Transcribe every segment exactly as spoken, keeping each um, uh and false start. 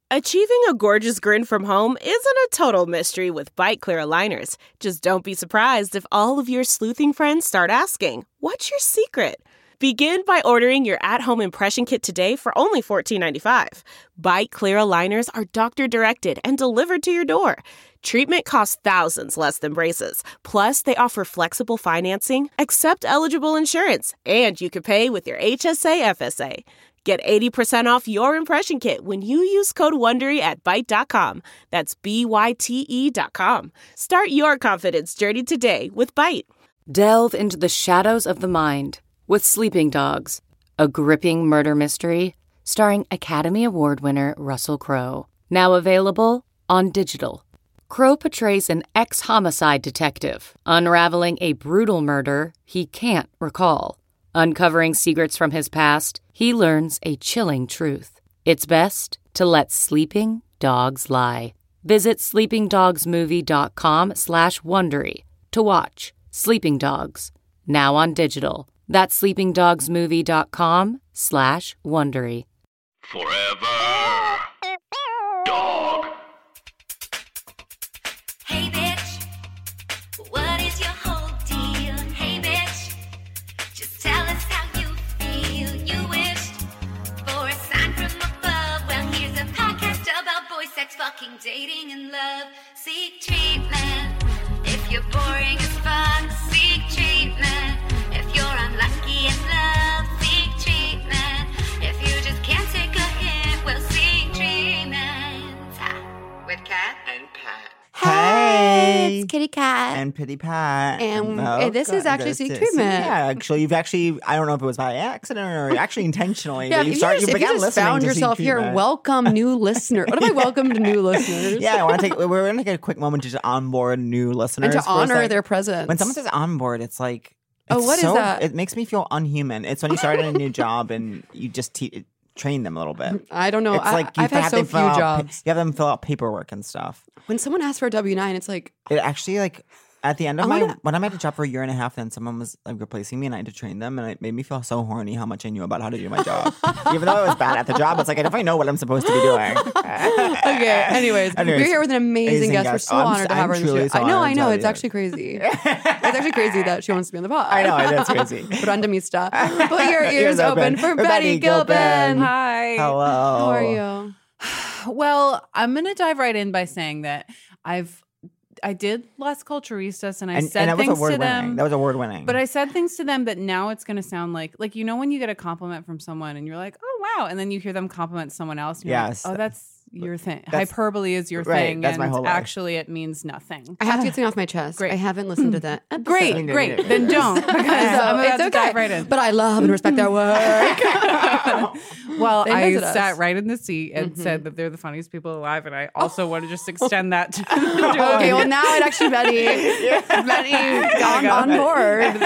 Achieving a gorgeous grin from home isn't a total mystery with Byte Clear aligners. Just don't be surprised if all of your sleuthing friends start asking, "What's your secret?" Begin by ordering your at-home impression kit today for only fourteen ninety-five. Byte Clear aligners are doctor-directed and delivered to your door. Treatment costs thousands less than braces. Plus, they offer flexible financing, accept eligible insurance, and you can pay with your H S A F S A. Get eighty percent off your impression kit when you use code WONDERY at byte dot com. That's B Y T E dot com. Start your confidence journey today with Byte. Delve into the shadows of the mind with Sleeping Dogs, a gripping murder mystery starring Academy Award winner Russell Crowe. Now available on digital. Crowe portrays an ex-homicide detective unraveling a brutal murder he can't recall. Uncovering secrets from his past, he learns a chilling truth. It's best to let sleeping dogs lie. Visit sleepingdogsmovie.com slash Wondery to watch Sleeping Dogs, now on digital. That's sleepingdogsmovie.com slash Wondery. Forever Dog. Hey bitch, what is your whole deal? Hey bitch, just tell us how you feel. You wished for a sign from above. Well, here's a podcast about boy sex, fucking, dating, and love. Seek treatment if you're boring as fuck. Seek treatment if you're unlucky in love. Seek treatment if you just can't take a hint. Well, seek treatment. Ah, with Kat And Pat. Hey, it's Kitty Cat. and Pitty Pat. And Oh, this is God, actually this Seek is- Treatment. Yeah, actually, you've actually, I don't know if it was by accident or actually intentionally. Yeah, but if you, you, start, just, you if you began just listening found to Seek yourself here, Treatment. welcome new listener. What if I welcome to new listeners? Yeah, I want to take, we're going to take a quick moment to just onboard new listeners. and to for a honor sec. their presence. When someone says onboard, it's like, Oh, it's what is so, that? It makes me feel unhuman. It's when you start at a new job and you just te- train them a little bit. I don't know. It's I, like you I've had have so them few fill out, jobs. You have them fill out paperwork and stuff. When someone asks for a W nine, it's like, It actually like at the end of I my wanna- when I'm at a job for a year and a half, then someone was like replacing me and I had to train them, and it made me feel so horny how much I knew about how to do my job. Even though I was bad at the job, it's like I definitely know what I'm supposed to be doing. okay. Anyways, Anyways, we're here with an amazing, amazing guest. We're guest. so Oh, I'm- honored to have I'm her in the truly studio. so I know, honored I to know. have It's you. actually crazy. It's actually crazy that she wants to be on the pod. I know, that's crazy. Brenda Mista. Put your ears open for Betty Gilpin. Hi. Hello. How are you? Well, I'm going to dive right in by saying that I've I did Las Culturistas and I And, said and that was things award to them. winning. That was award winning. But I said things to them that now it's going to sound like, like, you know, when you get a compliment from someone and you're like, oh, wow. And then you hear them compliment someone else. And you're Yes. Like, oh, that's your thing. That's- Hyperbole is your right, thing. that's and my whole life. actually it means nothing. I have to get something off my chest. Great. I haven't listened to that. episode. Great, no, great. no, no. Then don't, because I'm about it's to okay. dive right in. But I love and respect their work. Well, They I visit us. sat right in the seat and Mhm. said that they're the funniest people alive, and I also want to just extend that to okay, well now it actually Betty, Betty on, on board.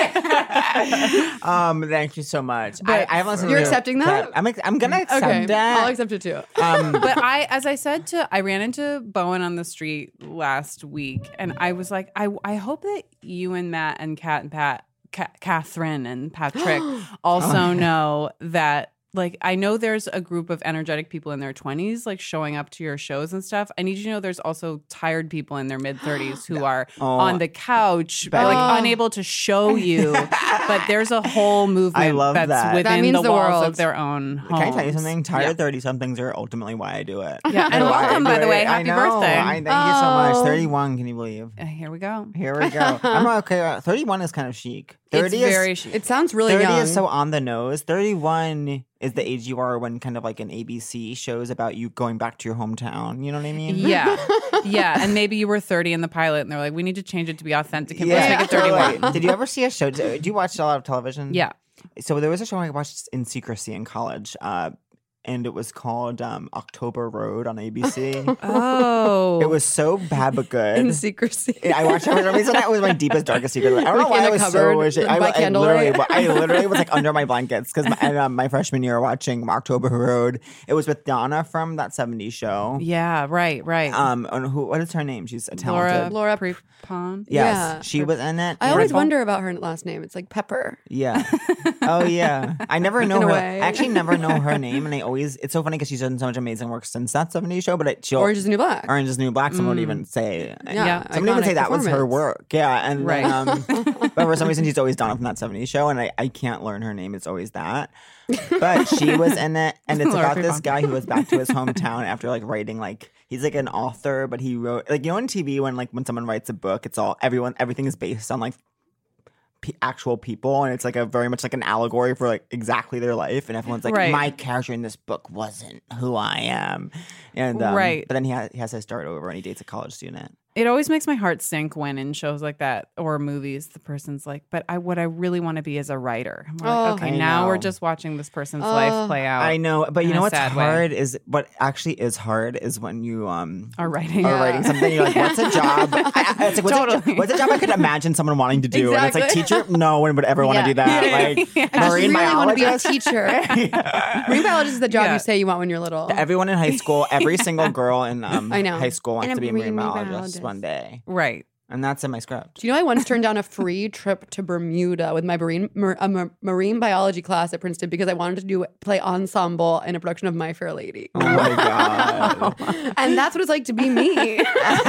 um, thank you so much. I, But I haven't listened You're to accepting that? I'm ex- I'm gonna accept Okay, that. I'll accept it too. Um, But I, as I said to, I ran into Bowen on the street last week, and I was like, I, I hope that you and Matt and Kat and Pat, Ca- Catherine and Patrick also know that. Like, I know there's a group of energetic people in their twenties, like showing up to your shows and stuff. I need you to know there's also tired people in their mid thirties who are Oh. on the couch, Betty. like Oh. unable to show you. But there's a whole movement I love that's that. within That means the, the walls world. of their own homes. Can I tell you something? Tired Yeah. thirty-somethings are ultimately why I do it. Yeah, and They're why I welcome, do by the it. way. I Happy know. birthday. I thank you so much. Oh. thirty-one, can you believe? Uh, Here we go. Here we go. I'm okay. uh, thirty-one is kind of chic. thirty It's is very chic. It sounds really thirty young. is so on the nose. thirty-one is the age you are when kind of like an A B C shows about you going back to your hometown. You know what I mean? Yeah. Yeah. And maybe you were thirty in the pilot and they're like, we need to change it to be authentic. And let's make it totally. thirty-one. Did you ever see a show? Do you watch a lot of television? Yeah. So there was a show I watched in secrecy in college. Uh, and it was called um, October Road on A B C. Oh. It was so bad but good. in secrecy. I watched it for some reason. That was my deepest, darkest secret. I don't know Like why in I a was cupboard so ashamed. I, by I candlelight. literally, I literally was like under my blankets because my, um, my freshman year watching October Road. It was with Donna from that seventies show. Yeah. Right. Right. Um, and who? What is her name? She's a talented. Laura. Laura Prepon. Yes, Yeah. she was in it. I always Dreadful. wonder about her last name. It's like Pepper. Yeah. Oh yeah. I never know In a her. way. I actually never know her name, and I always, it's so funny because she's done so much amazing work since that seventies show, but it, she'll, Orange is the New Black. Orange is the New Black, someone would even say, Yeah, someone would iconic say that was her performance. work. Yeah. And Right. then, um, but for some reason, she's always done it from that seventies show, and I, I can't learn her name. It's always that. But she was in it, and it's Laura about this Prepon. guy who was back to his hometown after like writing, like, he's like an author, but he wrote, like, you know, on T V when like when someone writes a book, it's all, everyone, everything is based on like P- actual people, and it's like a very much like an allegory for like exactly their life, and everyone's like, Right. my character in this book wasn't who I am, and um, Right. but then he, ha- he has to start over, and he dates a college student. It always makes my heart sink when in shows like that or movies, the person's like, but I what I really want to be is a writer. I'm like, Oh. okay, I now we're know. just watching this person's Oh. life play out. I know, but you in know a what's sad way. hard is what actually is hard is when you um Are writing. are writing something. You're like, what's a job? I, I, it's like, what's, a, Totally. jo- what's a job I could imagine someone wanting to do? And it's like, Exactly. teacher, no one would ever want to Yeah. do that. Like I just marine really want to be a biologist. teacher. Marine biologist is the job Yeah. you say you want when you're little. Everyone in high school, every single girl in um, I know. high school wants And to be a a marine marine biologist, biologist. one day. Right. And that's in my script. Do you know I once turned down a free trip to Bermuda with my marine mar- a mar- marine biology class at Princeton because I wanted to do play ensemble in a production of My Fair Lady, Oh my God. and that's what it's like to be me.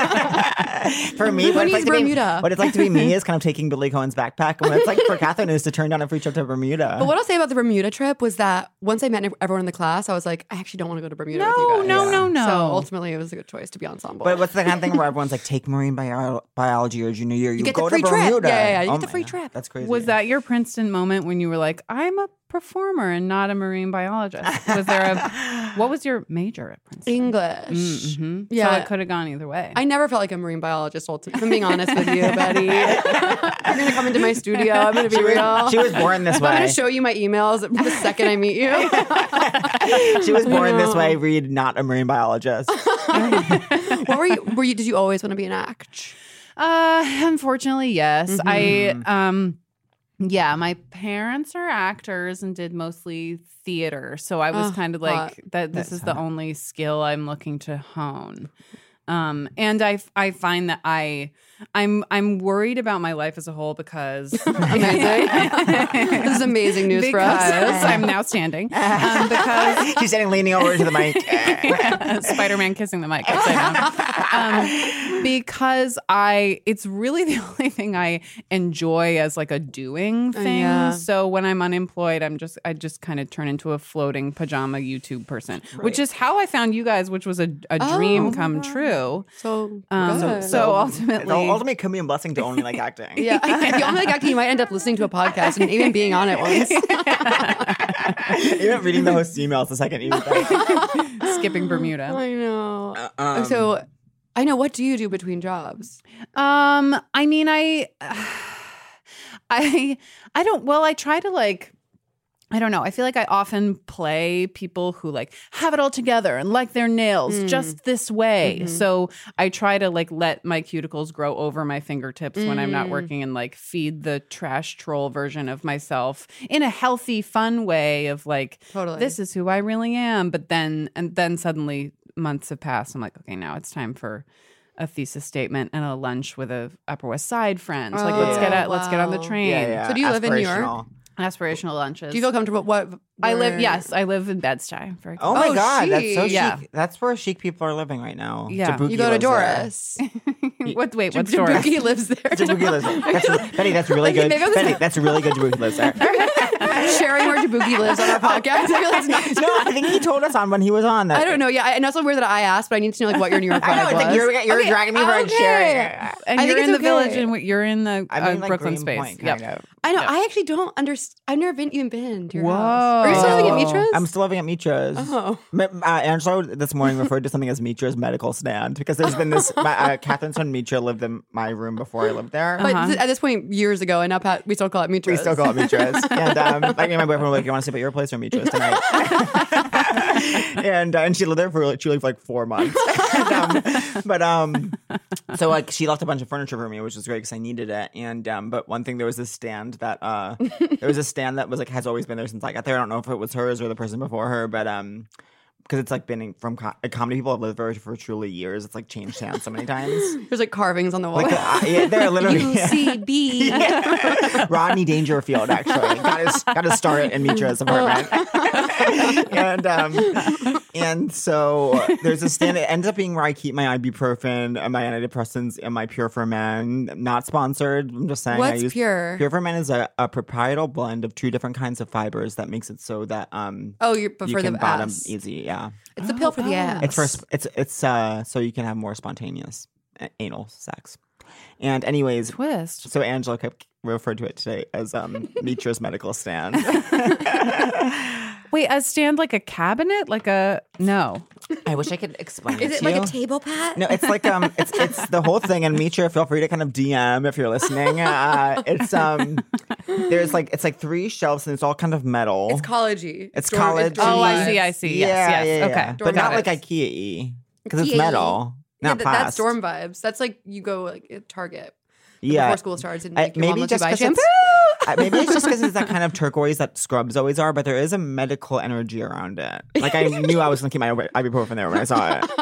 For me, what it's, What like is to be, Bermuda? what it's like to be me is kind of taking Billy Cohen's backpack. And what it's like for Catherine is to turn down a free trip to Bermuda. But what I'll say about the Bermuda trip was that once I met everyone in the class, I was like, I actually don't want to go to Bermuda with you No, guys. no, Yeah. no, no. So ultimately, it was a good choice to be ensemble. But what's the kind of thing where everyone's like, take marine bio- biology your junior year, you, get the go free to trip. Bermuda. Yeah, yeah, yeah, you Oh get the my free God, trip. That's crazy. Was that your Princeton moment when you were like, I'm a performer and not a marine biologist? Was there a what was your major at Princeton? English. Mm-hmm. Yeah. So it could have gone either way. I never felt like a marine biologist, ultimately. If I'm being honest with you, Betty. You're going to come into my studio. I'm going to be She real. was, she was born this I'm going way. to show you my emails the second I meet you. She was born this know. way. Read, not a marine biologist. What were you? Were you? Did you always want to be an act? Uh, unfortunately, yes. Mm-hmm. I um, yeah, my parents are actors and did mostly theater, so I was Oh, kind of like hot. that. This That's is the hot. only skill I'm looking to hone. Um, and I I find that I I'm I'm worried about my life as a whole because Amazing. This is amazing news for us. because I'm now standing um, because She's standing leaning over to the mic. Spider-Man kissing the mic. upside down. Um, because I, it's really the only thing I enjoy as like a doing thing. yeah. So when I'm unemployed, I'm just, I just kind of turn into a floating pajama YouTube person, which is how I found you guys, which was a, a dream Oh, come wow. true. So, Um, good. so It's ultimately, ultimately could be a blessing to only like acting. yeah, if you only like acting, you might end up listening to a podcast and even being on it once. Even reading the host emails the second you that. skipping Bermuda. I know. Um, so, I know. What do you do between jobs? Um, I mean, I, I, I don't. Well, I try to like. I don't know. I feel like I often play people who like have it all together and like their nails Mm. just this way. Mhm. So I try to like let my cuticles grow over my fingertips when I'm not Mm. working and like feed the trash troll version of myself in a healthy, fun way of like, Totally. this is who I really am. But then, and then suddenly months have passed. I'm like, okay, now it's time for a thesis statement and a lunch with a Upper West Side friend. like, let's Oh, get at, let's get on the wow. train. Yeah, yeah. So do you live in New York? Aspirational. Aspirational lunches. Do you feel comfortable? What? I live. where- Yes, I live in Bed-Stuy. Very Oh close. my Oh, God, that's so chic. Yeah. chic. That's where chic people are living right now. Yeah. Jabuki You go to lives there. Doris. what? Wait, what store? Jabuki lives there. Jabuki lives there. That's re- Betty, that's really good. Maybe I'm Betty, that's really good. Jabuki lives there. Sharing where Jabuki lives on our podcast. I feel that's not. No, I think he told us on when he was on that. I don't know. Yeah, I- and also weird that I asked, but I need to know like what your New York vibe I know. It's like was. you're, you're Okay, dragging me for a okay. chair. And I you're think in it's the village, okay. and you're in the I uh, mean, like Brooklyn Green space. Point, Yep. kind of. I know. Yeah. I actually don't understand. I've never been even been to your Whoa. house. Are you still living at Mitra's? I'm still living at Mitra's. Oh. Ma- Uh, Angelo this morning referred to something as Mitra's medical stand because there's been this. My, uh, Catherine's son Mitra lived in my room before I lived there. But Uh-huh. th- at this point, years ago, and now Pat, we still call it Mitra's. We still call it Mitra's. And um, like me and my boyfriend were like, "You want to sleep at your place or Mitra's tonight?" and uh, and she lived there for like, she lived for like four months. and, um, but um, so like she left a bunch of furniture for me, which was great because I needed it. And um, but one thing, there was this stand that uh, there was a stand that was like has always been there since I got there. I don't know if it was hers or the person before her, but um. because it's like been in, from co- comedy people have lived there for truly years. It's like changed hands so many times. There's like carvings on the wall. Like, uh, yeah, they're literally U C B. Yeah. Rodney Dangerfield actually got his got his start in Mitra's apartment. and um and so there's a stand. It ends up being where I keep my ibuprofen and my antidepressants and my Pure for Men. Not sponsored. I'm just saying. What's I use, Pure? Pure for Men is a, a proprietal blend of two different kinds of fibers that makes it so that um Oh, you prefer you can the bottom ass. easy. Yeah, It's a pill for the ass. it's for sp- it's it's uh so you can have more spontaneous uh, anal sex. And anyways, Twist. so Angela kept referred to it today as um Mitra's medical stand. Wait, a stand like a cabinet? Like a no. I wish I could explain it Is it to like you. a table pat? No, it's like um, it's it's the whole thing. And Mitra, feel free to kind of D M if you're listening. Uh, it's um, there's like it's like three shelves and it's all kind of metal. It's college-y. It's dorm- college. dorm Oh, I vibes. see, I see. Yeah, Yes, yes. yeah, yeah. Okay. But not Got like it. IKEA because it's IKEA. metal, Yeah, not th- plastic. that's dorm vibes. That's like you go like at Target Yeah, before school starts and I- like, your mom maybe lets you just buy 'cause shampoo. it's- uh, maybe it's just because it's that kind of turquoise that scrubs always are, but there is a medical energy around it. Like I knew I was going to keep my ibuprofen there when I saw it.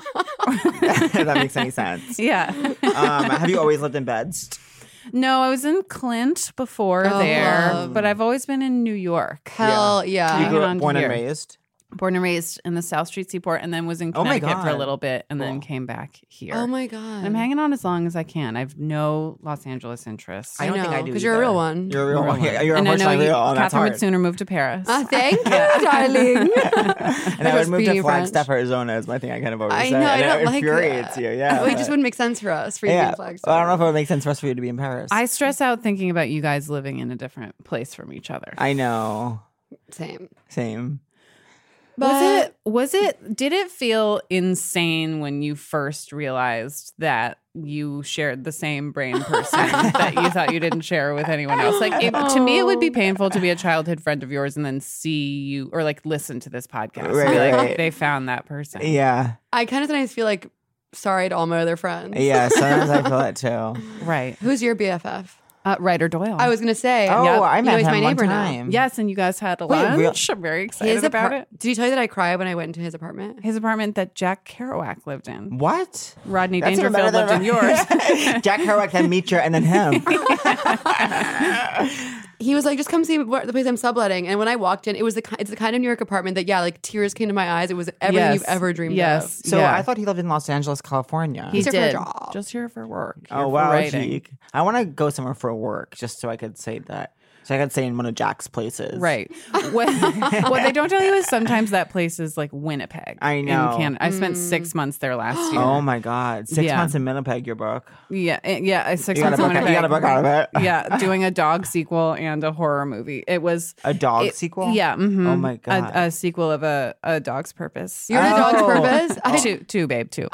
If that makes any sense. Yeah. Um, have you always lived in beds? No, I was in Clint before Oh, there, love. but I've always been in New York. Hell yeah. You Hanging grew on up to born and here. raised? Born and raised in the South Street Seaport, and then was in Oh my Connecticut for a God. little bit, and then Cool. came back here. Oh my god. I'm hanging on as long as I can. I have no Los Angeles interests. I don't think know, I do 'cause you're a real either. one. You're a real Real one. one. Yeah, you're and I know unfortunately you, real. That's Catherine hard. would sooner move to Paris. Ah, thank you, darling. And I would Just move being to French. Flagstaff, Arizona is my thing I kind of always I say. know, I and don't it like infuriates that. you. Yeah. Well, it but- just wouldn't make sense for us for you yeah. being Flagstaff. Well, I don't know if it would make sense for us for you to be in Paris. I stress out thinking about you guys living in a different place from each other. I know. Same. Same. Was it was it did it feel insane when you first realized that you shared the same brain person that you thought you didn't share with anyone else? Like it, to me it would be painful to be a childhood friend of yours and then see you or like listen to this podcast and be Right, like right. they found that person. Yeah. I kind of sometimes feel like sorry to all my other friends. Yeah. Sometimes I feel that too. Right. Who's your B F F? Uh, Ryder Doyle. I was gonna say. Oh, Yep. I You know, met he's him my one neighbor now. time. Yes, and you guys had a Wait, lunch. real- I'm very excited His about apart- it. Did he tell you that I cried when I went into his apartment? His apartment that Jack Kerouac lived in. What? Rodney That's even better Dangerfield lived than- in yours. Jack Kerouac, then Mitra, and then him. He was like, just come see what- the place I'm subletting. And when I walked in, it was the ki- it's the kind of New York apartment that, yeah, like tears came to my eyes. It was everything Yes. you've ever dreamed Yes. of. So Yeah. I thought he lived in Los Angeles, California. He He's here for a did. job. Just here for work. Here Oh for wow, writing. cheek. I want to go somewhere for work just so I could say that. So I could say in one of Jack's places. Right. What, what they don't tell you is sometimes that place is like Winnipeg. I know. In Canada. I spent six months there last year. Oh my God, six Yeah. months in Winnipeg, your book. Yeah, eh, yeah. I- Six You got, months a in book, you Winnipeg. got a book out of it. Yeah, doing a dog sequel and a horror movie. It was A dog it- sequel? Yeah. mhm. Oh my God. A, a sequel of a, a Dog's Purpose. You're the dog's Oh. purpose? I, Two, two, babe, two.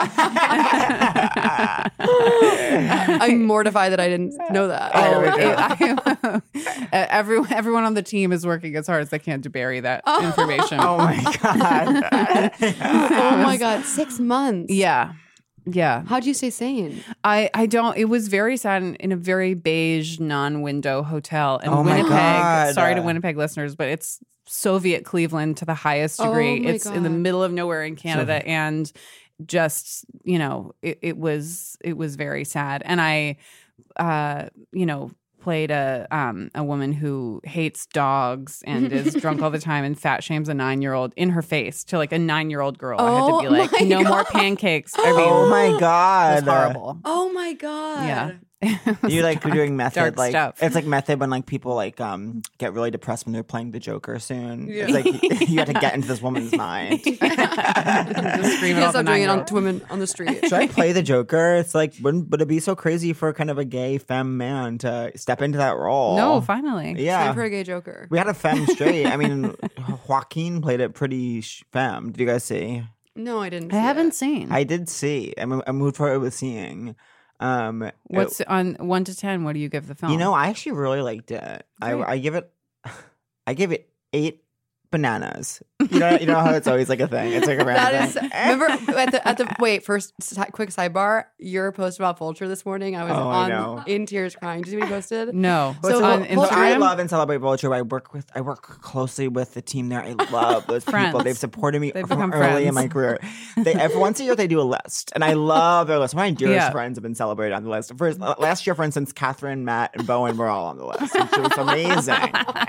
I'm mortified that I didn't know that. Oh, we go. it- I- everyone, everyone on the team is working as hard as they can to bury that information. Oh my God. Oh my God, six months. Yeah. Yeah. How'd you stay sane? I, I don't, it was very sad in, in a very beige non-window hotel in Oh my Winnipeg. God. Sorry to Winnipeg listeners, but it's Soviet Cleveland to the highest Oh degree. my It's in the God. middle of nowhere in Canada. And just, you know, it, it was, it was very sad. And I, uh, you know, played a um a woman who hates dogs and is drunk all the time and fat shames a nine-year-old in her face to like a nine-year-old girl. I had to be Oh like, my no more God. pancakes. I mean, Oh my it God. was horrible. Oh my God. Yeah. You like doing method, dark like stuff. it's like method when like people like um get really depressed when they're playing the Joker soon. Yeah. It's like you have to get into this woman's mind. Just scream You it can't off stop the doing it on, nine-year-old. to women on the street. Should I play the Joker? It's like, wouldn't would it be so crazy for kind of a gay femme man to step into that role? No, finally. Yeah. Time for a gay Joker. We had a femme straight. I mean, Joaquin played it pretty sh- femme. Did you guys see? No, I didn't. I see haven't it. seen. I did see. I, mo- I moved forward with seeing. Um, it- What's on one to ten? What do you give the film? you know? I actually really liked it. I, Great. I give it. I give it eight bananas. You know, you know how it's always like a thing. It's like a random That is. thing. Remember at the at the wait first si- quick sidebar. Your post about Vulture this morning. I was Oh, I on know. in tears crying. Did you see what he posted? No. But So, so, on Vul- so I Instagram? love and celebrate Vulture. I work with I work closely with the team there. I love those people. Friends. They've supported me They've from become early in friends. my career. They every once a year they do a list, and I love their list. My dearest Yeah. friends have been celebrated on the list. First last year, for instance, Catherine, Matt, and Bowen were all on the list, which was amazing.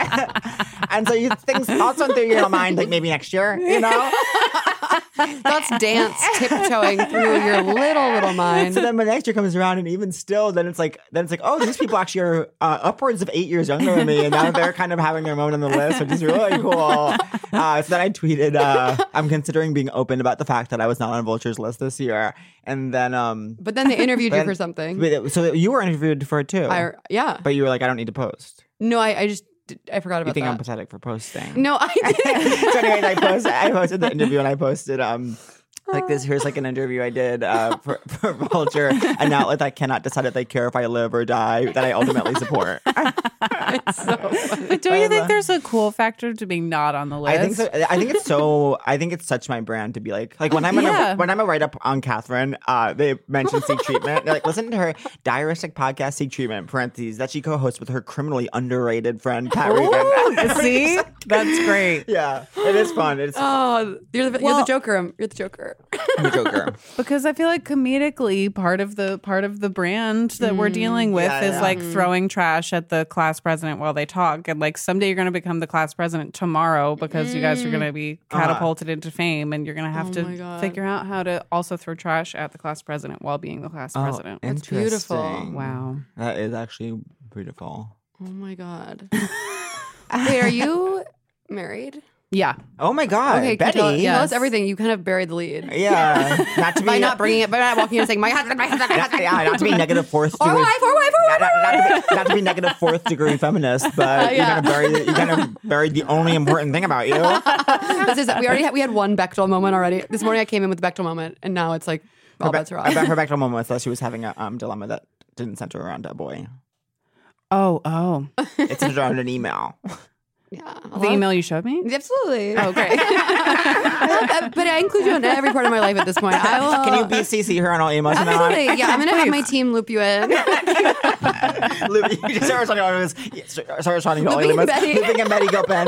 And so you things thoughts went through your mind like maybe next year, you know. Thoughts dance tiptoeing through your little little mind. So then when next year comes around, and even still, then it's like, then it's like, oh, these people actually are uh, upwards of eight years younger than me, and now they're kind of having their moment on the list, which is really cool. Uh, so then I tweeted, uh, I'm considering being open about the fact that I was not on Vulture's list this year, and then, um, But then they interviewed you Then- for something. but- so you were interviewed for it too, I, yeah. but you were like, I don't need to post. No, I, I just I forgot You about think that. I'm pathetic for posting? No, I didn't. So anyways, I posted, I posted the interview, and I posted, um. Like this, here's like an interview I did uh, for, for Vulture, an outlet that cannot decide if they care if I live or die, that I ultimately support. It's so funny. But don't you I think love- there's a cool factor to being not on the list? I think so. I think it's so. I think it's such my brand to be like, like when I'm in Yeah. a, when I'm a write up on Catherine, uh, they mention Seek Treatment. They're like, listen to her diaristic podcast, Seek Treatment. Parentheses that she co-hosts with her criminally underrated friend Pat Regan. See? That's great. Yeah, it is fun. It's Oh, you're the, you're Well- the Joker. I'm- You're the Joker. I'm a joker. Because I feel like comedically part of the part of the brand that we're dealing with Yeah, is yeah. like throwing trash at the class president while they talk. And like someday you're gonna become the class president tomorrow because you guys are gonna be catapulted into fame and you're gonna have Oh my to God. figure out how to also throw trash at the class president while being the class president. That's beautiful. interesting. Wow. That is actually beautiful. Oh my god. Wait, are you married? Yeah. Oh my God, Okay, can Betty. you tell, tell Yes. us everything. You kind of buried the lead. Yeah, not to be By not bringing it, by not walking in and saying, my husband, my husband, my not, husband. yeah, not to be negative fourth Or degree. wife, or wife, or Not, wife. not, not, to be, not to be negative fourth degree feminist, but Yeah. you're gonna bury you kind of buried the only important thing about you. This is, we already had, we had one Bechdel moment already. This morning I came in with the Bechdel moment, and now it's like, all Her, bets are I bet off. her back to a moment that she was having a um, dilemma that didn't center around a boy. Oh, oh. It centered around an email. Yeah. The email you showed me? Absolutely. Oh, great. But I include you in every part of my life at this point. I will, Can you B C C her on all emails? from now on? Absolutely. Yeah, I'm going to have my team loop you in. Loop- you just start responding to all emails. Start responding to all Looping emails. Betty. Looping and Betty Gilpin.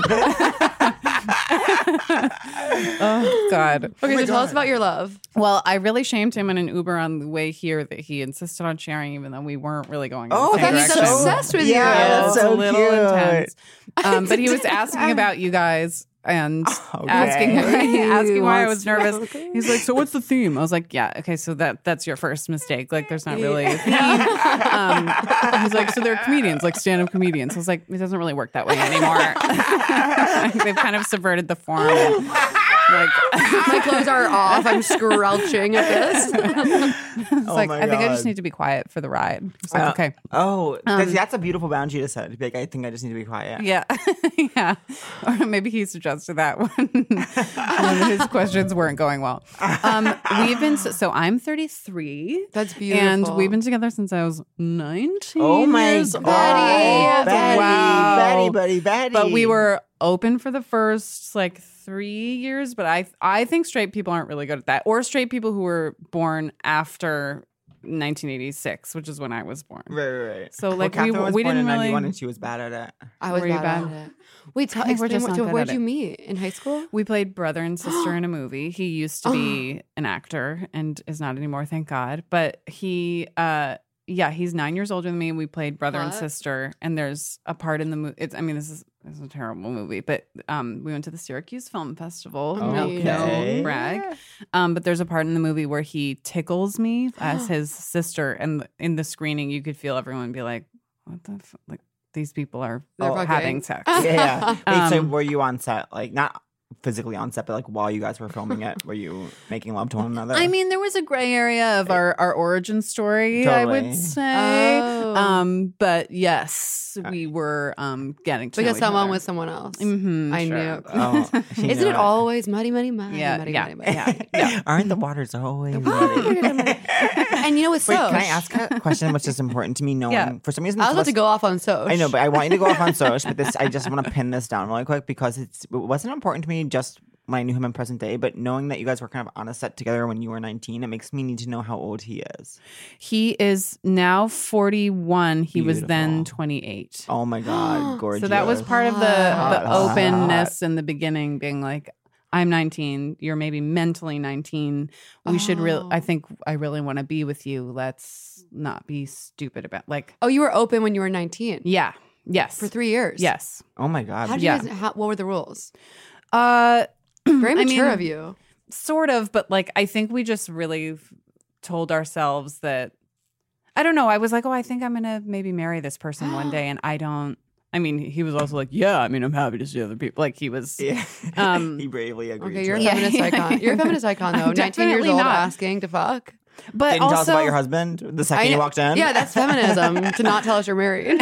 Oh, God. Okay, so tell us about your love. Well, I really shamed him in an Uber on the way here that he insisted on sharing, even though we weren't really going in Oh, the same Okay, he's direction. obsessed with Yeah, you. that's it's so a little cute. intense. Um, but he was asking about you guys and Okay. asking asking why I wants was to nervous. know, okay. He's like, "So what's the theme?" I was like, "Yeah, okay, so that that's your first mistake. Like, there's not really a theme." Um, he's like, "So they're comedians, like stand-up comedians." I was like, "It doesn't really work that way anymore. They've kind of subverted the form." And, like, My clothes are off. I'm scrouching at this. it's like, my I think I God. just need to be quiet for the ride. It's like, Uh, okay. Oh, that's, that's a beautiful boundary to set. To be like, I think I just need to be quiet. Yeah. Yeah. Or maybe he suggested that when, when his questions weren't going well. Um, we've been, so, so I'm thirty-three. That's beautiful. And we've been together since I was nineteen. Oh my years God. old. Betty, Betty, Wow. Betty, Betty, Betty. But we were open for the first like three years. But I, I think straight people aren't really good at that, or straight people who were born after nineteen eighty-six, which is when I was born. Right, right, right. So, like, well, we- Catherine was we born didn't in ninety-one really- and she was bad at it. I was Were you bad, bad? at it. Wait, tell, I think we're explain just what, not so good where'd at you it. meet? In high school? We played brother and sister in a movie. He used to be an actor and is not anymore, thank God. But he, uh, yeah, he's nine years older than me. We played brother and Hot. sister, and there's a part in the movie. It's, I mean, this is this is a terrible movie, but um, we went to the Syracuse Film Festival. No, Okay. no brag. Um, but there's a part in the movie where he tickles me as his sister, and in the screening, you could feel everyone be like, "What the f-? Like these people are They're all fucking- having sex." Yeah, yeah. Wait, so Um, were you on set? Like, not physically on set, but like while you guys were filming it, were you making love to one another? I mean, there was a gray area of our, our origin story, I Totally. would say. Oh. Um, but yes, we were um, getting to know Because each someone other. was someone else. Mhm, I sure. knew. Oh, she Isn't knew it always muddy, muddy, muddy, Yeah, muddy, yeah, muddy, muddy? yeah, yeah. Aren't the waters always Muddy, muddy? muddy. And you know what's Wait, so? can I ask a question which is important to me knowing? Yeah. For some reason, I was about Celeste- to go off on so. I know, but I want you to go off on Soch, but this I just want to pin this down really quick because it's, it wasn't important to me just when I knew him in present day, but knowing that you guys were kind of on a set together when you were nineteen, it makes me need to know how old he is. He is now forty-one. He was then Beautiful. twenty-eight. Oh my God, gorgeous. So that was part of the, Hot. the Hot. openness in the beginning, being like, I'm nineteen. You're maybe mentally nineteen. We should really, Oh. I think I really want to be with you. Let's not be stupid about like, Oh, you were open when you were nineteen. yeah. Yes. For three years. Yes. Oh my God. How did Yeah. you guys? How, what were the rules? Uh, Very I mature mean, of you. Sort of, but like I think we just really f- told ourselves that I don't know. I was like, oh, I think I'm gonna maybe marry this person one day, and I don't. I mean, he was also like, yeah, I mean, I'm happy to see other people. Like he was. Yeah. Um, he bravely agreed. Okay, to you're a it. Yeah, feminist yeah, icon. yeah. You're a feminist icon though. I'm nineteen years definitely old, not. asking to fuck. But Didn't also, tell us about your husband the second I you know- walked in. Yeah, that's feminism to not tell us you're married.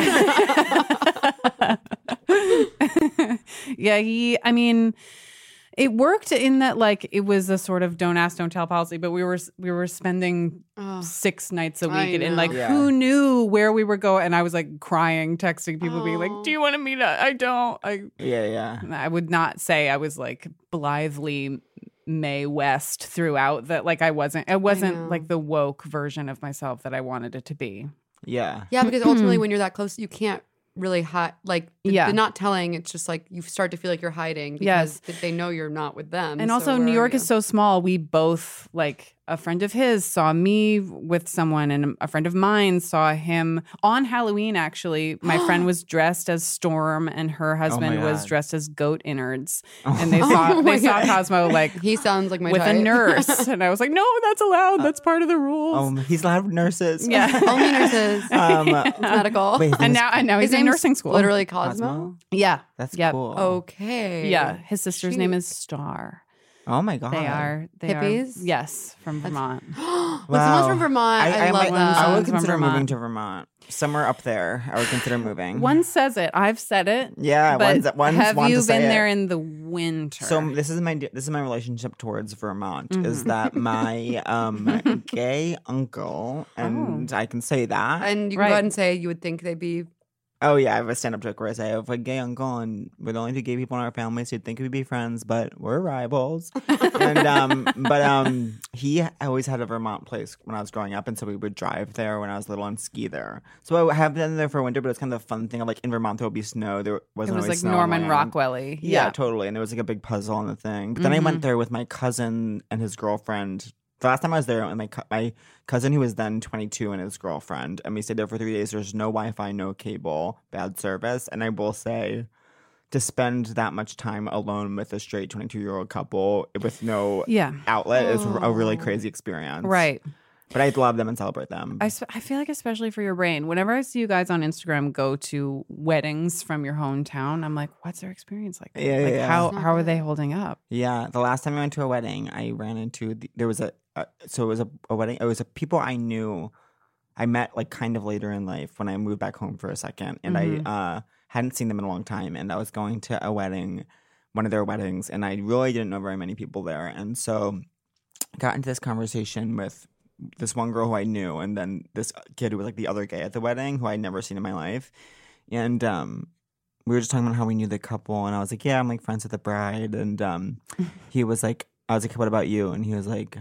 yeah, he. I mean, it worked in that like it was a sort of don't ask, don't tell policy. But we were we were spending Oh. six nights a I week, and, and know. like Yeah. who knew where we were going? And I was like crying, texting people, being Oh. like, "Do you want to meet up?" I don't. I Yeah, yeah. I would not say I was like blithely Mae West throughout. That like I wasn't. It know. wasn't like the woke version of myself that I wanted it to be. Yeah. Yeah, because ultimately, when you're that close, you can't really hide. Like, the, Yeah. the not telling. It's just like you start to feel like you're hiding because Yes. th- they know you're not with them. And so also, where New are York you? is so small. We both, like, a friend of his saw me with someone, and a friend of mine saw him on Halloween, actually. My friend was dressed as Storm, and her husband was God. dressed as goat innards. And they saw Oh my they saw God. Cosmo, like, He sounds like my with a type. nurse. And I was like, no, that's allowed. That's part of the rules. Um, he's allowed nurses. yeah. Only nurses. Um, It's medical. wait, his and name's now, and now he's His in name's nursing school. Literally Cosmo. Cosmo? Yeah. That's Yep. cool. Okay. Yeah. His sister's name Shoot. is Star. Oh my God. They are. They Hippies? Are, yes, from Vermont. When someone's from Vermont, I, love might- them. I would Someone's from consider moving Vermont. to Vermont. Somewhere up there, I would consider moving. One says it. I've said it. Yeah, but one's- one's have one you to say been it. there in the winter? So this is my this is my relationship towards Vermont Mm-hmm. is that my um gay uncle, and I can say that. And you can Right. go ahead and say you would think they'd be. Oh yeah, I have a stand up joke where I say I have a gay uncle and we're the only two gay people in our family, so you'd think we'd be friends, but we're rivals. and um but um he always had a Vermont place when I was growing up, and so we would drive there when I was little and ski there. So I have been there for winter, but it's kind of the fun thing of like in Vermont there would be snow. There it wasn't was always like snow on Norman land. Rockwell-y. Yeah, Yeah. totally. And there was like a big puzzle on the thing. But then I went there with my cousin and his girlfriend. The last time I was there, and my cou- my cousin who was then twenty-two and his girlfriend, and we stayed there for three days. There's no Wi-Fi, no cable, bad service, and I will say, to spend that much time alone with a straight twenty-two-year-old couple with no Yeah. outlet is a really crazy experience. Right. But I love them and celebrate them. I, sp- I feel like especially for your brain, whenever I see you guys on Instagram go to weddings from your hometown, I'm like, what's their experience like? Yeah, yeah, like yeah. how how are they holding up? Yeah, the last time I went to a wedding, I ran into the, there was a, a so it was a, a wedding. It was a people I knew, I met like kind of later in life when I moved back home for a second, and Mhm. I uh, hadn't seen them in a long time, and I was going to a wedding, one of their weddings, and I really didn't know very many people there, and so got into this conversation with this one girl who I knew, and then this kid who was like the other gay at the wedding who I'd never seen in my life, and um. We were just talking about how we knew the couple, and I was like, "Yeah, I'm like friends with the bride." And um, he was like, "I was like, what about you?" And he was like,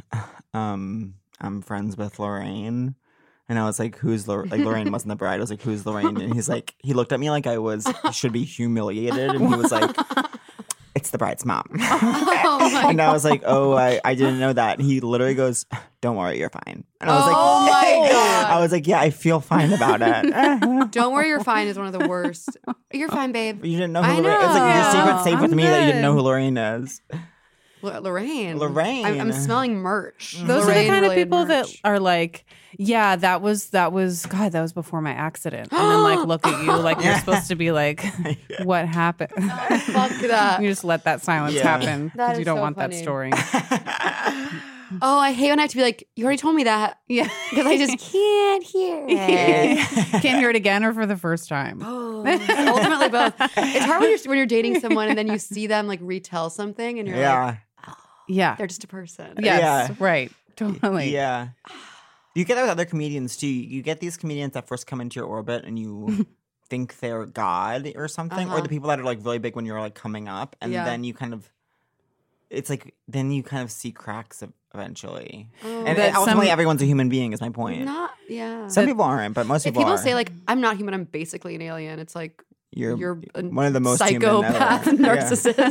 um, "I'm friends with Lorraine." And I was like, "Who's Lor-? like Lorraine wasn't the bride?" I was like, "Who's Lorraine?" And he's like, he looked at me like I was should be humiliated, and he was like, "It's the bride's mom." Oh my and I was like, "Oh, I, I didn't know that." And he literally goes, "Don't worry, you're fine." And I was like, Oh my God. I was like, "Yeah, I feel fine about it." Don't worry, you're fine is one of the worst. You're fine, babe. You didn't know who I Lorraine. It's like your know. secret safe with I'm me that you didn't know good. who Lorraine is. L- Lorraine. Lorraine. I'm, I'm smelling merch. Those are the kind of Lorraine-related people that merch. are like, yeah, that was that was God, that was before my accident, and then like look at you, like you're supposed to be like, what happened? Fuck that. You just let that silence Yeah. happen That because you is don't so want funny. that story. Oh, I hate when I have to be like, you already told me that. Yeah, Because I just can't hear it. can't hear it again or for the first time. Oh, ultimately both. It's hard when you're when you're dating someone and then you see them like retell something and you're like, yeah. Yeah, they're just a person. yes, Yeah. right, totally. Yeah. You get that with other comedians too. You get these comedians that first come into your orbit and you think they're God or something, or Uh-huh. the people that are like really big when you're like coming up, and Yeah. then you kind of, it's like then you kind of see cracks of, eventually, Oh. and That ultimately some- everyone's a human being. Is my point. Not yeah. Some people aren't, but most if people people are. say like, I'm not human, I'm basically an alien, it's like you're, you're a one of the most human psychopath ever. Yeah.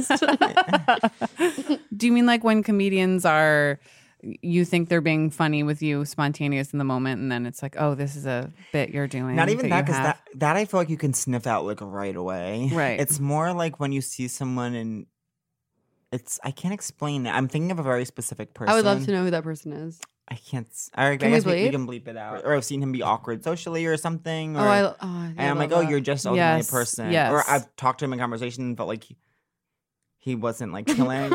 narcissist. Do you mean like when comedians are, you think they're being funny with you, spontaneous in the moment, and then it's like, oh, this is a bit you're doing. Not even that, you because have? that that I feel like you can sniff out like right away. Right. It's more like when you see someone and it's I can't explain it. I'm thinking of a very specific person. I would love to know who that person is. I can't. s- I, Can I we guess we, we bleep? can bleep it out. Or I've seen him be awkward socially or something. Or, Oh, I, oh, I and I'm like, love oh, that. you're just ultimately Yes, a person. yes. Or I've talked to him in conversation and felt like he, he wasn't like killing.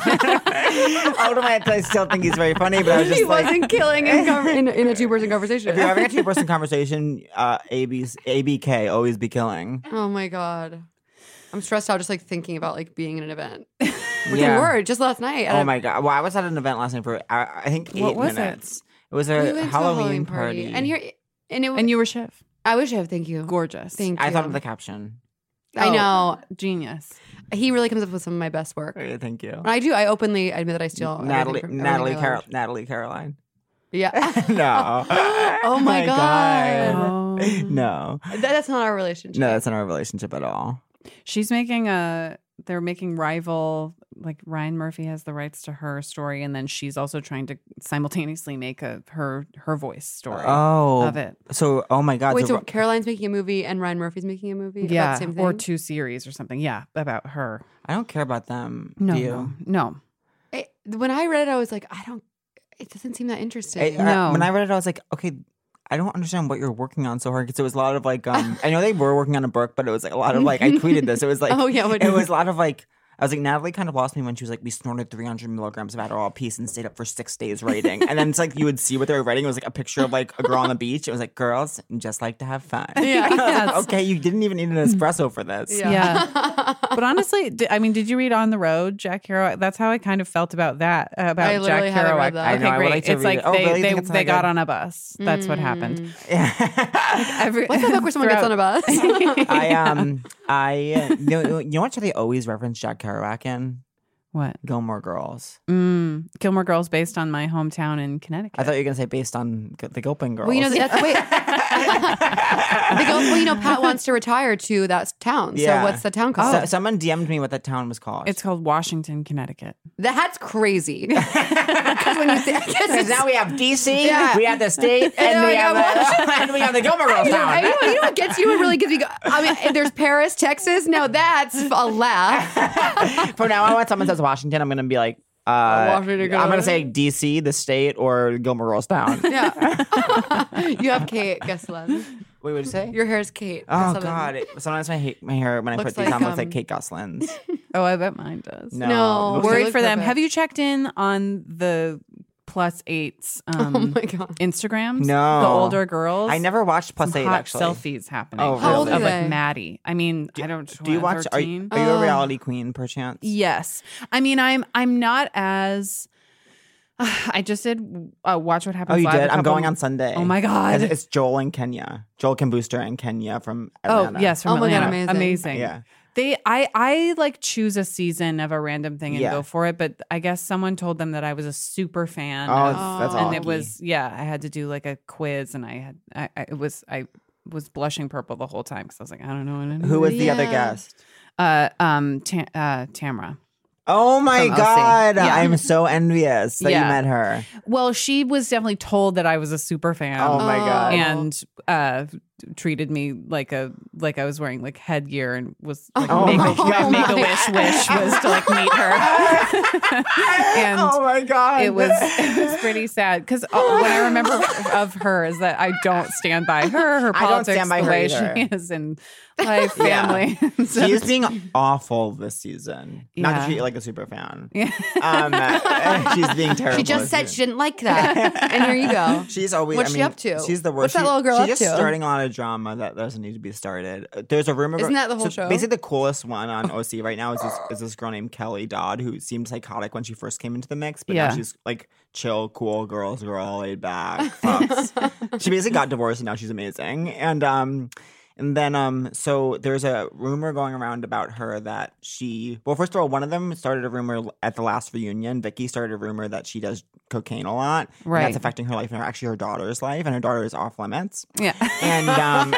Ultimately, I still think he's very funny, but I was just he like, wasn't killing in, conver- in, in a two person conversation. if you're having a two person conversation, uh, A B's, A B K always be killing. Oh my god, I'm stressed out just like thinking about like being in an event. We Yeah. were just last night. Oh my god! Well, I was at an event last night for I, I think eight What was it? minutes. It, was We a went to a Halloween, party. and you're and it And you were Shiv. I wish I have. Thank you. Gorgeous. Thank you. I thought of the caption. I Oh. know Genius. he really comes up with some of my best work. Oh, thank you, And I do. I openly admit that I steal everything Natalie. from- everything Natalie. I Carol, learned. Natalie Caroline. Yeah. No. Oh my God. Oh. No. That- that's not our relationship. No, that's not our relationship at all. She's making a. They're making rival. Like Ryan Murphy has the rights to her story, and then she's also trying to simultaneously make a her her voice story Oh, of it. So, oh my God. Wait, so so, Caroline's making a movie and Ryan Murphy's making a movie about Yeah, the same thing? or two series or something. Yeah, about her. I don't care about them. No, do you? no, no. It- when I read it, I was like, I don't. It doesn't seem that interesting. I- I- No. when I read it, I was like, okay, I don't understand what you're working on so hard. Because it was a lot of like, um, I know they were working on a book, but it was like a lot of like, I tweeted this. It was like, Oh, yeah, what- it was a lot of like, I was like, Natalie kind of lost me when she was like, we snorted three hundred milligrams of Adderall a piece and stayed up for six days writing. And then it's like, you would see what they were writing. It was like a picture of like a girl on the beach. It was like, girls just like to have fun. Yeah. I was like, Yes. okay, you didn't even need an espresso for this. Yeah. But honestly, di- I mean, did you read On the Road, Jack Kerouac? That's how I kind of felt about that, uh, about I literally Jack haven't Kerouac. read that. I Okay, know, I would great. like to it's read like it. Oh, they really? You they, think it's they not got good? on a bus. That's what happened. Every, What's the book where someone gets on a bus? I um I uh, you know, you know what show they always reference Jack Kerouac in? What? Gilmore Girls. Mm, Gilmore Girls, based on my hometown in Connecticut. I thought you were gonna say based on G- the Gilpin Girls. Well, you know, that's wait. They go, well, you know, Pat wants to retire to that town. Yeah. So what's the town called? So- someone D M'd me what that town was called. It's called Washington, Connecticut. That's crazy. Because when you think, I guess because it's, now we have D C, Yeah. we have the state, And and, now we we have have the, and we have the Gilmore Girls you know, town. you know, you know what gets you? What really gets me? Go- I mean, there's Paris, Texas. Now that's a laugh. From now on, when someone says Washington, I'm gonna be like, uh, Washington, I'm gonna say D C, the state, or Gilmore Girls town. Yeah. You have Kate Gosselin. Wait, what did you say? Your hair is Kate. Oh Gosselin. God! It, sometimes my, ha- my hair when I Looks put these like, on looks like um, Kate Gosselin's. Oh, I bet mine does. No, No. Looks Worried look for them. perfect. Have you checked in on the plus eights um, Oh my God. Instagrams? No. The older girls. I never watched Plus Some Eight hot actually. selfies happening. Oh, How old Of are like they? Maddie. I mean, I don't. Do you what, watch? Are you, thirteen? are you a Oh. reality queen perchance? Yes. I mean, I'm. I'm not as. I just did uh, Watch What Happens Oh, you Live. a did? I'm couple- going on Sunday. Oh my God. It's, it's Joel in Kenya. Joel Kim Booster in Kenya from Oh Atlanta. yes, from Oh my God, Atlanta. amazing. Yeah. They, I, I like choose a season of a random thing and Yeah. go for it. But I guess someone told them that I was a super fan. Oh, of- that's, that's Oh. and awesome. it was yeah. I had to do like a quiz, and I had, I, I it was, I was blushing purple the whole time because I was like, I don't know what anybody. Who was the other Yeah. guest? Uh, um, Ta- uh, Tamara. Oh my From L C. God. Yeah. I'm so envious that Yeah. you met her. Well, she was definitely told that I was a super fan. Oh my God. And uh, treated me like a like I was wearing like headgear and was like Oh make, my a, God. make a wish wish was to like meet her. And oh my god! it was it was pretty sad because what I remember of her is that I don't stand by her, her I don't politics, stand by the her way either. she is in life, family. So She is being awful this season. Not Yeah. to treat you like a super fan. Yeah. Um, uh, she's being terrible. She just this said season. she didn't like that. And here you go. She's always. What's I she mean, up to? She's the What's worst. that She- little girl she's up just to? starting a lot of drama that doesn't need to be started. Uh, There's a rumor. Isn't that the whole so show? Basically, the coolest one on O C right now is this, is this girl named Kelly Dodd, who seemed psychotic when she first came into the mix, but Yeah. now she's like chill, cool girls girl, laid back. Fucks. She basically got divorced and now she's amazing. And um. And then, um, so there's a rumor going around about her that she, well, first of all, one of them started a rumor at the last reunion. Vicky started a rumor that she does cocaine a lot. And Right. that's affecting her life and actually her daughter's life. And her daughter is off limits. Yeah. And, um,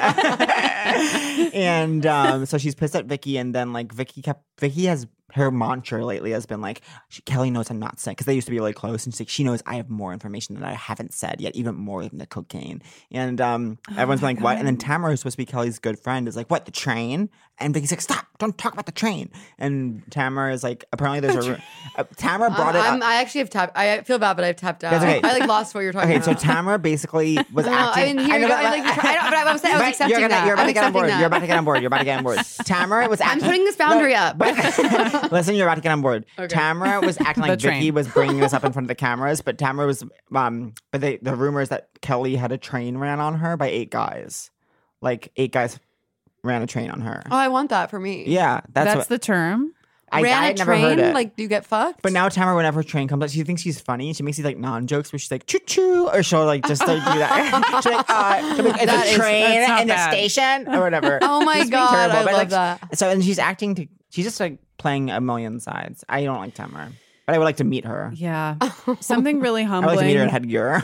and, um, so she's pissed at Vicky. And then, like, Vicky kept, Vicky has, her mantra lately has been like, she, Kelly knows I'm not saying, because they used to be really close. And she's like, she knows I have more information that I haven't said yet, even more than the cocaine. And um, everyone's been like, what? And then Tamara, who's supposed to be Kelly's good friend, is like, what, the train? And Vicky's like, stop, don't talk about the train. And Tamara is like, apparently there's a, uh, Tamara brought it I'm, up. I actually have tapped. I feel bad, but I've tapped out. That's okay. I like lost what you're talking Okay, so about. Tamara basically was No, acting. I mean, here you know, go. but- I like the tra- I don't- but I was- I was But accepting you're gonna, that. You're about I'm to get on board. accepting You're that. about to get on board. You're about to get on board. Tamara was I'm acting. putting this boundary up. Listen, you're about to get on board. Okay. Tamara was acting like The train. Vicky was bringing this up in front of the cameras, but Tamara was, um, but they, the rumor is that Kelly had a train ran on her by eight guys. Like, eight guys ran a train on her. Oh, I want that for me. Yeah, that's, That's what, the term. I, Ran I a had never train? heard it. Like, do you get fucked? But now Tamara, whenever a train comes up, she thinks she's funny. She makes these like non-jokes where she's like choo choo, or she'll like just like do that. She's like, uh, she'll be like, it's That a is- train that's not in the bad. station or whatever. Oh my She's being God, terrible, I but, love like, that. So and she's acting to. She's just like playing a million sides. I don't like Tamara, but I would like to meet her. Yeah. Something really I humbling. would like to meet her in headgear.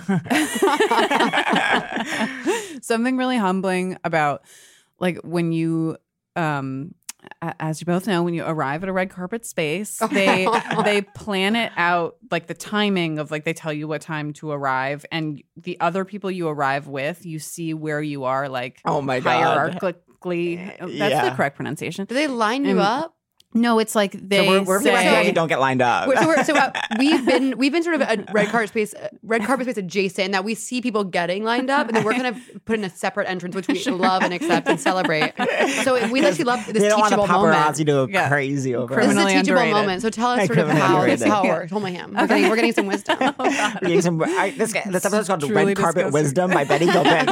Something really humbling about like when you um a- as you both know, when you arrive at a red carpet space, they they plan it out, like the timing of like they tell you what time to arrive, and the other people you arrive with, you see where you are, like Oh my God. hierarchically. That's Yeah. the correct pronunciation. do they line you And- up? No, it's like they so we're, we're say, people who don't get lined up. We're- so we're, so uh, we've been we've been sort of a red carpet space uh, red carpet space adjacent in that we see people getting lined up, and then we're kind of put in a separate entrance, which we love and accept and celebrate. So we literally love this they don't want the teachable moment. paparazzi to go Yeah. crazy over This is it. a Criminally teachable underrated. moment. So tell us Hey, sort of criminally how this underrated. how it works. Hold my hand. We're getting, we're getting some wisdom. We're getting some- I- this, this episode's called truly Red Carpet disgusting. Wisdom by Betty Gilpin.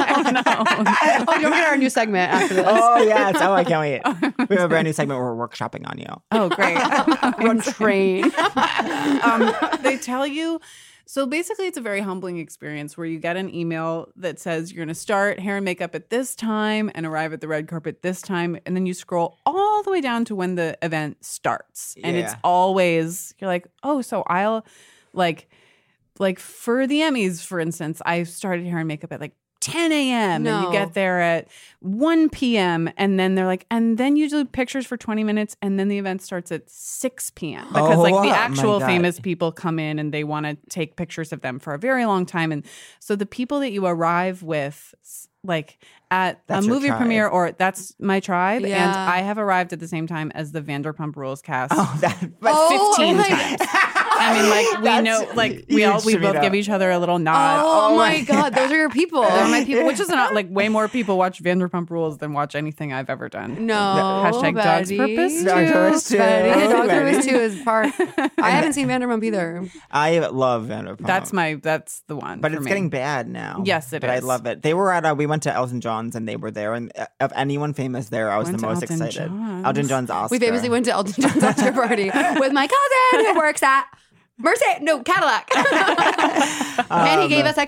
Oh, you're get our new segment after this. Oh, yes. Oh, I can't wait. We have a brand new segment where we're workshopping on you. Oh, great. Run train. um, they tell you. So basically, it's a very humbling experience where you get an email that says you're going to start hair and makeup at this time and arrive at the red carpet this time. And then you scroll all the way down to when the event starts. And it's Yeah. always, you're like, oh, so I'll like, like for the Emmys, for instance, I started hair and makeup at like ten a.m. and you No. get there at one p.m. and then they're like, and then you do pictures for twenty minutes and then the event starts at six p.m. because Oh, like the my actual God. famous people come in and they want to take pictures of them for a very long time. And so the people that you arrive with, s- like at That's a your movie tribe. premiere, or that's my tribe, and Yeah. I have arrived at the same time as the Vanderpump Rules cast. Oh, that, but Oh, fifteen my times. I mean, like we That's know, like we all huge we to me, both though. give each other a little nod. Oh, my God, those are your people. They're my people, which is not like way more people watch Vanderpump Rules than watch anything I've ever done. No. Hashtag dogs Betty. purpose Dogs purpose too. Betty. Yeah, Dogs Betty. Purpose too is part. I haven't seen Vanderpump either. I love Vanderpump. That's my that's the one. But for it's me. getting bad now. Yes, it but I is. love it. They were at, uh, we went to Elton John's and they were there. And uh, of anyone famous there, I was Went the to most Elton excited. John's. Elton John's Oscar. We famously went to Elton John's Oscar party with my cousin who works at Mercy, no, Cadillac. And he gave us a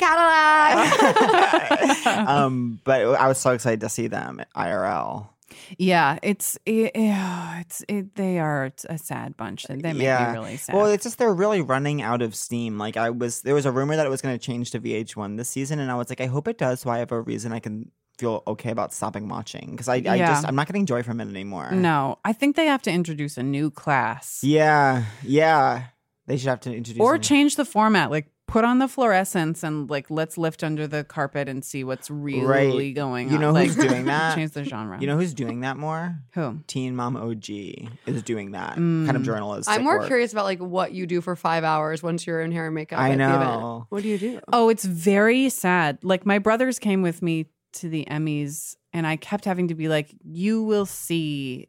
Cadillac. um, but I was so excited to see them at I R L. Yeah, it's it, it's it, they are a sad bunch. They make yeah. me really sad. Well, it's just they're really running out of steam. Like I was, there was a rumor that it was going to change to V H one this season, and I was like, I hope it does, so I have a reason I can feel okay about stopping watching because I, I Yeah. just I'm not getting joy from it anymore. no, I think they have to introduce a new class Yeah. Yeah. They should have to introduce or them. change the format. Like put on the fluorescents and like let's lift under the carpet and see what's really Right. going on. You know like, who's doing that? Change the genre. You know who's doing that more? who? Teen Mom O G is doing that Mm. kind of journalistic I'm more work. curious about like what you do for five hours once you're in hair and makeup. I at the event. know. What do you do? Oh, it's very sad. Like my brothers came with me to the Emmys and I kept having to be like, you will see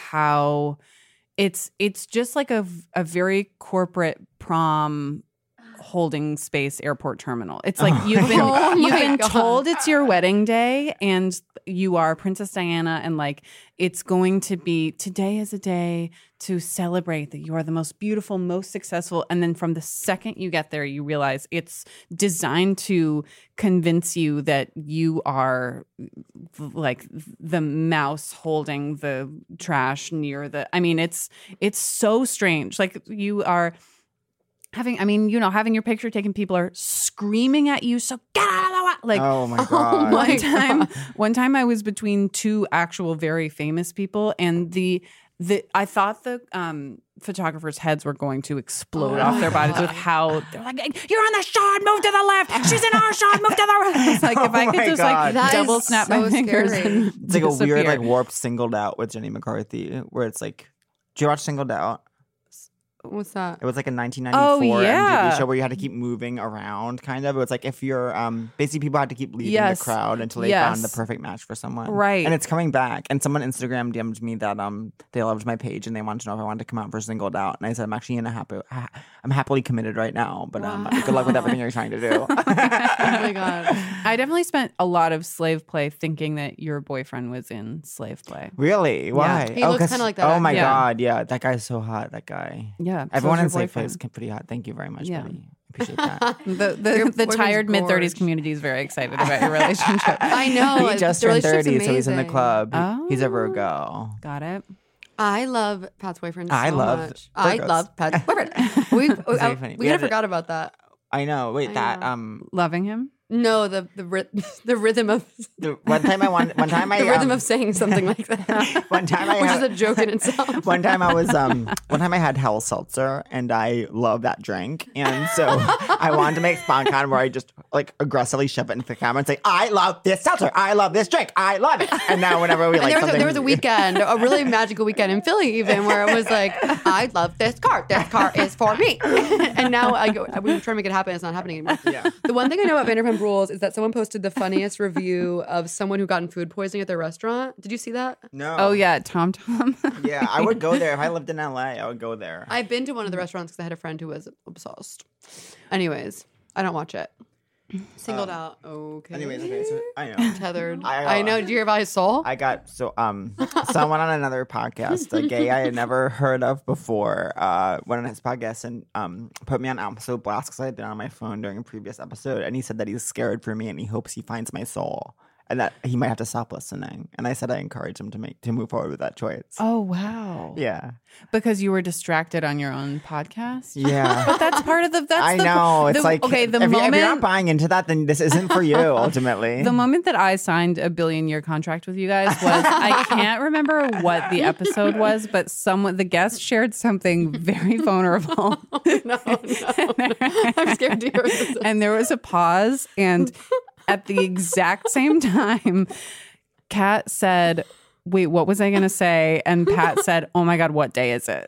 how it's it's just like a a very corporate prom holding space airport terminal. It's like you've been Oh you've my been God. told it's your wedding day and you are Princess Diana and like it's going to be today is a day to celebrate that you are the most beautiful, most successful, and then from the second you get there you realize it's designed to convince you that you are like the mouse holding the trash near the I mean it's it's so strange. Like you are having, I mean, you know, having your picture taken, people are screaming at you. So get out of the way. Like, Oh my god. one time, one time I was between two actual very famous people, and the the I thought the um, photographers' heads were going to explode Oh off my their bodies with God. how they're like, "You're on the shot, move to the left. She's in our shot, move to the right." It's like if I Oh could my just God. like That double is snap so my fingers scary. and It's like a weird, like disappear. warped Singled Out with Jenny McCarthy, where it's like, do you watch Singled Out? What's that? It was like a nineteen ninety-four Oh, yeah. M T V show where you had to keep moving around, kind of. It was like if you're, um, basically people had to keep leaving Yes. the crowd until they Yes. found the perfect match for someone. Right. And it's coming back. And someone Instagram D M'd me that um they loved my page and they wanted to know if I wanted to come out for Singled Out. And I said, I'm actually in a happy, ha- I'm happily committed right now, but um, Wow. good luck with everything you're trying to do. Oh my God. I definitely spent a lot of slave play thinking that your boyfriend was in slave play. Really? Why? He looks 'cause- kinda like that, Oh my yeah. God. Yeah. That guy's so hot. That guy. Yeah, Everyone so in is your Slave Play is boyfriend. pretty hot. Thank you very much, Yeah. buddy. Appreciate that. The Your the, the boyfriend's tired mid thirties gorge. community is very excited about your relationship. I know. he just the turned relationship's thirty, so he's in the amazing. club. He's a Oh. Virgo. Got it. I love Pat's boyfriend so I love much. I Virgos. love Pat's boyfriend. we we, very I- funny. we We kind had of it- forgot about that. I know. Wait, I that know. um, Loving him. No, the the ry- the rhythm of the, one time I want, one time I the rhythm um, of saying something like that. one time I which had, is a joke in itself. one time I was um, one time I had Hell Seltzer and I love that drink, and so I wanted to make SponCon where I just like aggressively shove it into the camera and say, "I love this seltzer. I love this drink. I love it." And now whenever we And like there was, a, something, there was a weekend, a really magical weekend in Philly, even where it was like, I love this car. This car is for me. And now I go, we were trying to make it happen. It's not happening anymore. Yeah. The one thing I know about Vanderpump Rules is that someone posted the funniest review of someone who gotten food poisoning at their restaurant. Did you see that? No. Oh yeah, Tom Tom. Yeah, I would go there if I lived in L A. I would go there. I've been to one of the restaurants because I had a friend who was obsessed. Anyways, I don't watch it. Singled Um, out. Okay. Anyways, okay, so I know. Tethered. I- I, know. Did you hear about his soul? I got so um someone on another podcast, a gay I had never heard of before, uh, went on his podcast and um put me on absolute blast because I had been on my phone during a previous episode, and he said that he's scared for me and he hopes he finds my soul and that he might have to stop listening. And I said I encourage him to make to move forward with that choice. Oh wow. Yeah, Because you were distracted on your own podcast. yeah. But that's part of the. That's I the, know. It's the- like okay. The if, you, moment if you're not buying into that, then this isn't for you. Ultimately, The moment that I signed a billion year contract with you guys was I can't remember what the episode was, but someone the guest shared something very vulnerable. no, no. I'm scared to hear this. And there was a pause, and at the exact same time, Kat said, "Wait, what was I going to say?" And Pat said, "Oh my God, what day is it?"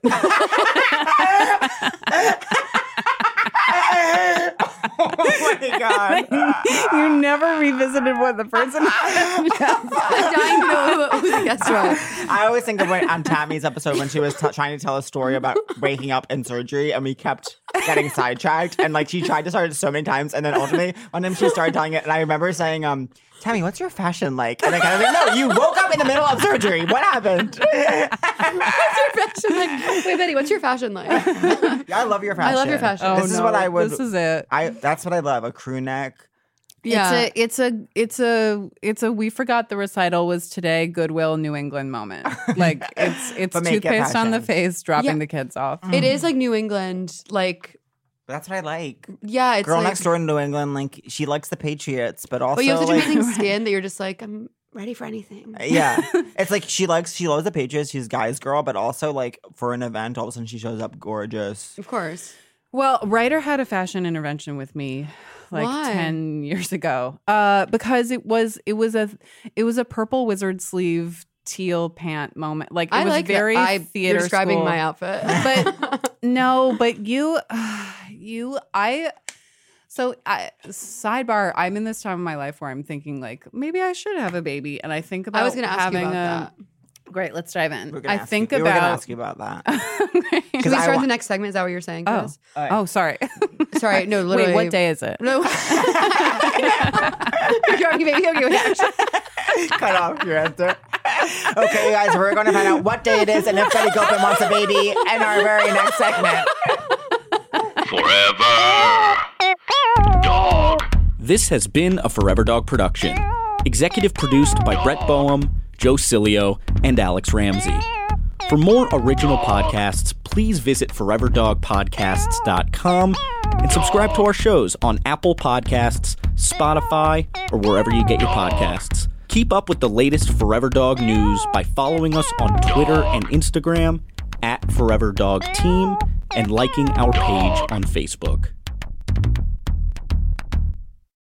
oh my god. You never revisited what the person. I'm dying to know who, who the guest was. I always think of when on Tammy's episode when she was t- trying to tell a story about waking up in surgery, and we kept getting sidetracked, and like she tried to start it so many times, and then ultimately one time she started telling it, and I remember saying, "Um, Tammy, what's your fashion like?" And I kind of like, "No, you woke up in the middle of surgery. What happened?" What's your fashion like? Wait, Betty, what's your fashion like? Yeah, I love your fashion. I love your fashion. This is what I would. This is it. I that's what I love. A crew neck. Yeah. It's a, it's a, it's a, it's a. We forgot the recital was today. Goodwill, New England moment. Like it's, it's But make it toothpaste on the fashion. face, dropping Yeah. the kids off. It is like New England, like That's what I like. yeah, it's Girl like, next door in New England, like she likes the Patriots, but also but you have such like, amazing skin that you're just like, I'm ready for anything. yeah, it's like she likes she loves the Patriots. She's guys girl, but also like for an event, all of a sudden she shows up gorgeous. Of course. Well, Ryder had a fashion intervention with me like Why? ten years ago. Uh, because it was it was a it was a purple wizard sleeve teal pant moment. Like it I was like very that. I, theater You're describing school. my outfit. But no, but you you I so I sidebar, I'm in this time of my life where I'm thinking like maybe I should have a baby. And I think about I was going to ask you having about a that. Great, let's dive in. We're gonna I ask think you, we about were gonna ask you about that. Can we I start wa- the next segment? Is that what you're saying, Oh, Chris? oh, sorry. Sorry, no, literally. Wait, what day is it? No. You're okay, baby. Okay, okay, actually. Cut off your answer. Okay, guys, we're going to find out what day it is and if Betty Gilpin wants a baby in our very next segment. Forever Dog. This has been a Forever Dog production. Executive produced by Brett Boehm, Joe Cilio, and Alex Ramsey. For more original podcasts, please visit forever dog podcasts dot com and subscribe to our shows on Apple Podcasts, Spotify, or wherever you get your podcasts. Keep up with the latest Forever Dog news by following us on Twitter and Instagram at Forever Dog Team and liking our page on Facebook.